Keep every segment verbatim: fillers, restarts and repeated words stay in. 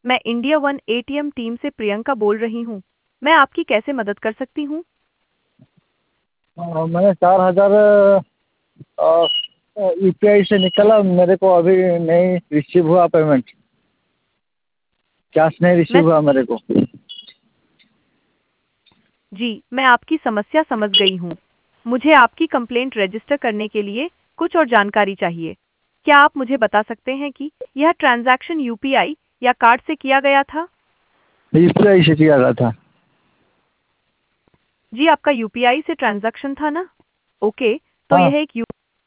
मैं India One ATM team से प्रियंका बोल रही हूँ। मैं आपकी कैसे मदद कर सकती हूँ? हाँ, मैंने चार हज़ार यू पी आई से निकाला, मेरे को अभी नहीं रिसीव हुआ पेमेंट। कैश नहीं मैं रिसीव हुआ मेरे को। जी, मैं आपकी समस्या समझ गई हूँ। मुझे आपकी कंप्लेंट रजिस्टर करने के लिए कुछ और जानकारी चाहिए। क्या आप मुझे बता सकते हैं कि यह ट्रांजैक्शन यू पी आई या कार्ड से किया गया था? यू पी आई से किया गया था। जी, आपका यू पी आई से ट्रांजैक्शन था ना? ओके, तो हाँ यह एक यू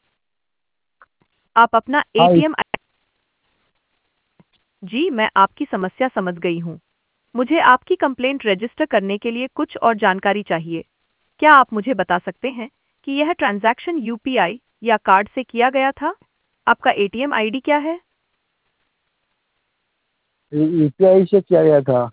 आप अपना हाँ। एटीएम जी, मैं आपकी समस्या समझ गई हूँ। मुझे आपकी कंप्लेंट रजिस्टर करने के लिए कुछ और जानकारी चाहिए। क्या आप मुझे बता सकते हैं कि यह ट्रांजैक्शन यू पी आई या कार्ड से किया गया था? आपका एटीएम आईडी क्या है? यू पी आई से किया गया था।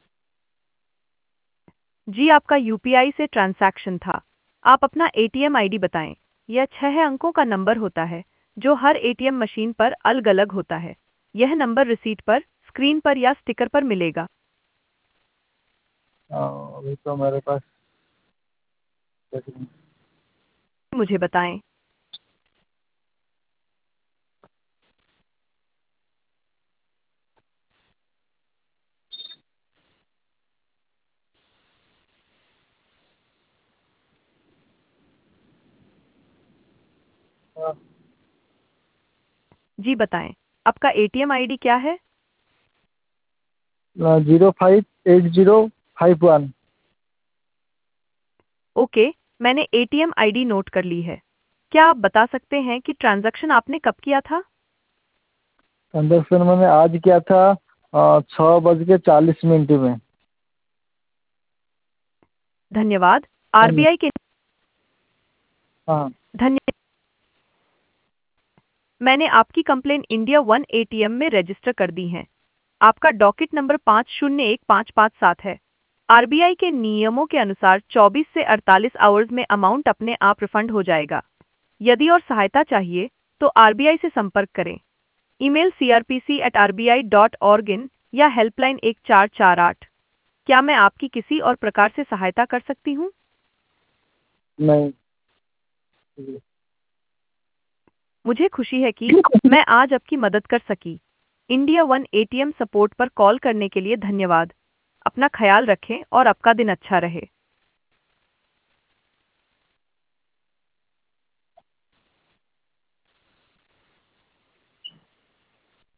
जी, आपका यू पी आई से ट्रांजैक्शन था। आप अपना एटीएम आईडी बताएं। यह छह अंकों का नंबर होता है, जो हर एटीएम मशीन पर अलग-अलग होता है। यह नंबर रिसीट पर, स्क्रीन पर या स्टिकर पर मिलेगा। हाँ, अभी तो मेरे पास। मुझे बताएं। हाँ, जी बताएं। आपका एटीएम आईडी क्या है? Zero five eight zero five one. Okay, मैंने एटीएम आईडी नोट कर ली है। क्या आप बता सकते हैं कि ट्रांजैक्शन आपने कब किया था? ट्रांजेक्शन मैंने आज किया था अ, छः बज के चालीस मिनट में। धन्यवाद। धन्य- आर बी आई के हाँ। धन्य मैंने आपकी कंप्लेन इंडिया वन एटीएम में रजिस्टर कर दी है। आपका डॉकेट नंबर पाँच शून्य एक पाँच पाँच सात है। आर बी आई के नियमों के अनुसार चौबीस से अड़तालीस आवर्स में अमाउंट अपने आप रिफंड हो जाएगा। यदि और सहायता चाहिए तो आर बी आई से संपर्क करें। Email C R P C at R B I dot org in या हेल्पलाइन एक चार चार आठ। क्या मैं आपकी किसी और प्रकार से सहायता कर सकती हूँ? नहीं। मुझे खुशी है कि मैं आज आपकी मदद कर सकी। इंडिया वन एटीएम सपोर्ट पर कॉल करने के लिए धन्यवाद। अपना ख्याल रखें और आपका दिन अच्छा रहे।